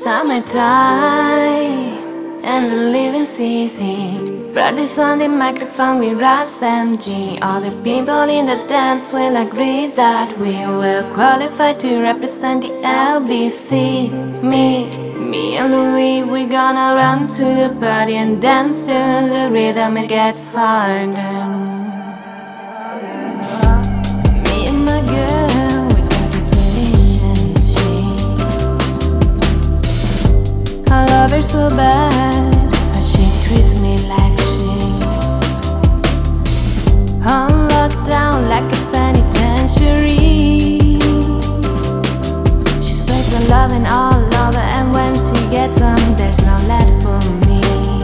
Summertime and the living's easy. Brothers on the microphone with Ras MG. All the people in the dance will agree that we will qualify to represent the LBC. Me and Louis, we gonna run to the party and dance to the rhythm, it gets harder. Me and my girl, we got this relationship. I love her so bad, but she treats me like shit. On lockdown like a penitentiary. She spreads her love and all over, and when she gets on, there's no left for me.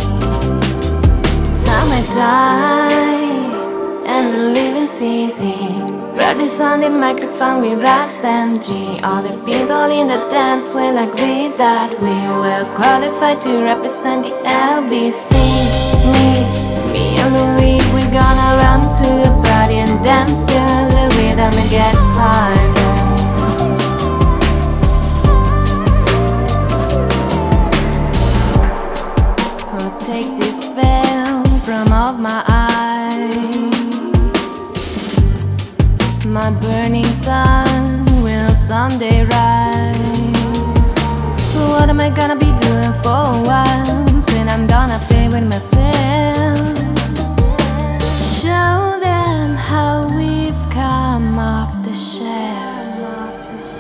Summertime and the living's easy. Brothers on the microphone with Ras MG. All the people in the dance will agree that we will qualify to represent the LBC. Me and Louis, we gonna run to the party and dance to the rhythm, it gets harder. Oh, take this veil from off my eyes. My burning sun will someday rise. So what am I gonna be doing for a while? Then I'm gonna play with myself. Show them how we've come off the shelf.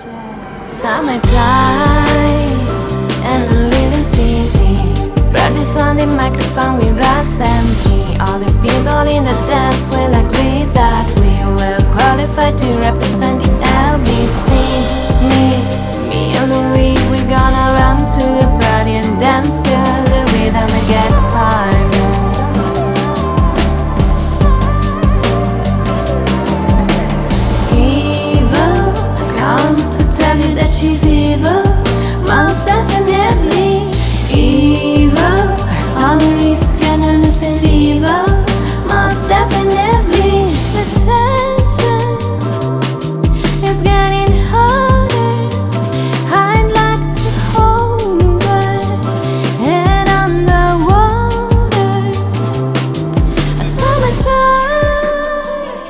Summertime and the living's easy. Brothers on the microphone with Ras MG. All the people in the dance will agree that we will qualify to represent the LBC. Me and Louis, we gonna run to the party and dance to the rhythm, it gets harder. Evil, I've come to tell you that she's evil, most definitely evil. Honor is scandalous and evil, most definitely. The tension is getting harder. I'd like to hold her head underwater. A summertime.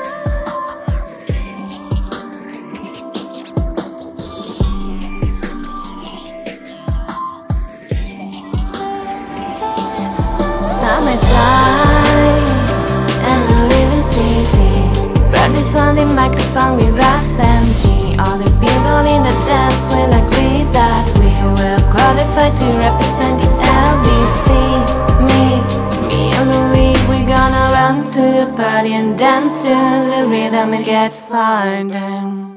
Summertime and the living's easy. Brothers on the microphone with Ras MG. All the people in the dance will agree that we will qualify to represent the LBC. Me and Louis, we gonna run to the party and dance to the rhythm, it gets harder.